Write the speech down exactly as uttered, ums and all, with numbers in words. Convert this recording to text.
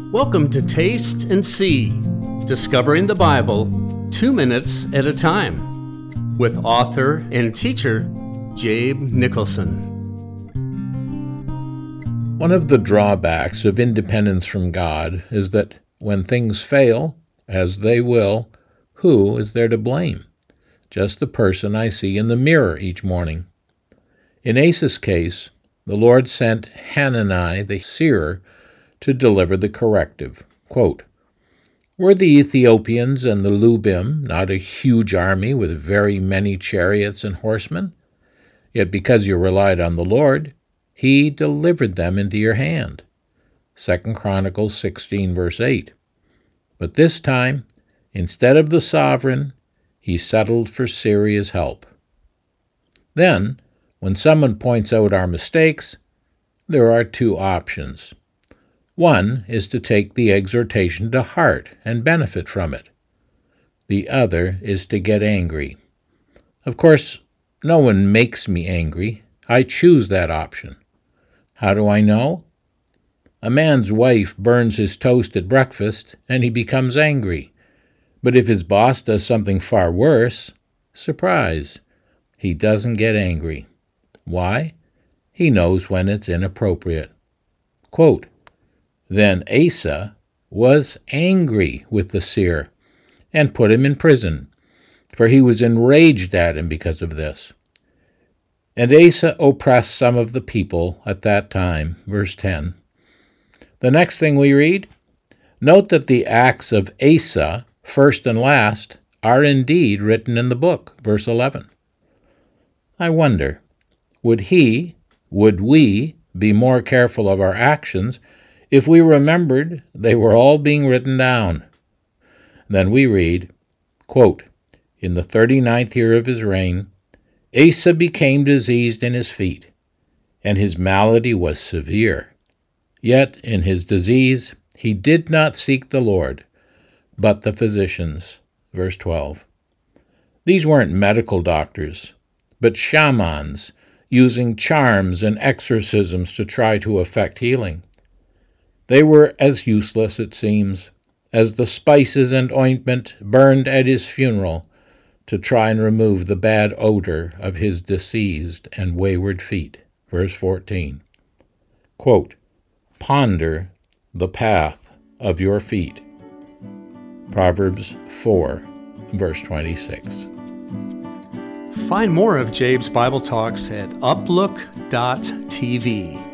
Welcome to Taste and See, Discovering the Bible two minutes at a time, with author and teacher Jabe Nicholson. One of the drawbacks of independence from God is that when things fail, as they will, who is there to blame? Just the person I see in the mirror each morning. In Asa's case, the Lord sent Hanani the seer to deliver the corrective. Quote, "Were the Ethiopians and the Lubim not a huge army with very many chariots and horsemen? Yet because you relied on the Lord, he delivered them into your hand." Second Chronicles sixteen, verse eight. But this time, instead of the sovereign, he settled for Syria's help. Then, when someone points out our mistakes, there are two options. One is to take the exhortation to heart and benefit from it. The other is to get angry. Of course, no one makes me angry. I choose that option. How do I know? A man's wife burns his toast at breakfast, and he becomes angry. But if his boss does something far worse, surprise, he doesn't get angry. Why? He knows when it's inappropriate. Quote, "Then Asa was angry with the seer and put him in prison, for he was enraged at him because of this. And Asa oppressed some of the people at that time." Verse ten. The next thing we read, note that the acts of Asa, first and last, are indeed written in the book. Verse eleven. I wonder, would he, would we, be more careful of our actions if we remembered they were all being written down? Then we read, quote, "In the thirty-ninth year of his reign, Asa became diseased in his feet, and his malady was severe. Yet in his disease he did not seek the Lord, but the physicians." Verse twelve. These weren't medical doctors, but shamans using charms and exorcisms to try to effect healing. They were as useless, it seems, as the spices and ointment burned at his funeral to try and remove the bad odor of his diseased and wayward feet. Verse fourteen. Quote, "Ponder the path of your feet." Proverbs four, verse twenty-six. Find more of Jabe's Bible Talks at uplook dot t v.